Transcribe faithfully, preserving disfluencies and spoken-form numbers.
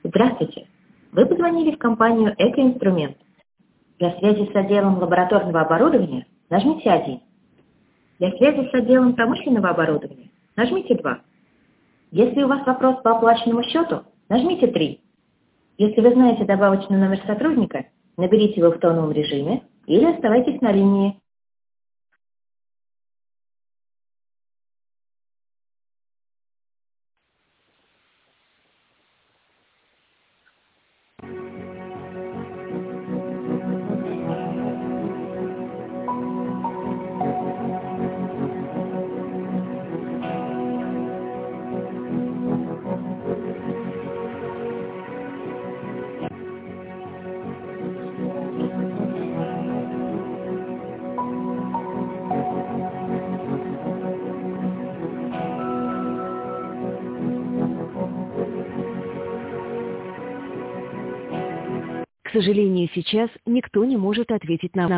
Здравствуйте! Вы позвонили в компанию «Экоинструмент». Для связи с отделом лабораторного оборудования нажмите один. Для связи с отделом промышленного оборудования нажмите два. Если у вас вопрос по оплаченному счету, нажмите три. Если вы знаете добавочный номер сотрудника, наберите его в тоновом режиме или оставайтесь на линии. К сожалению, сейчас никто не может ответить на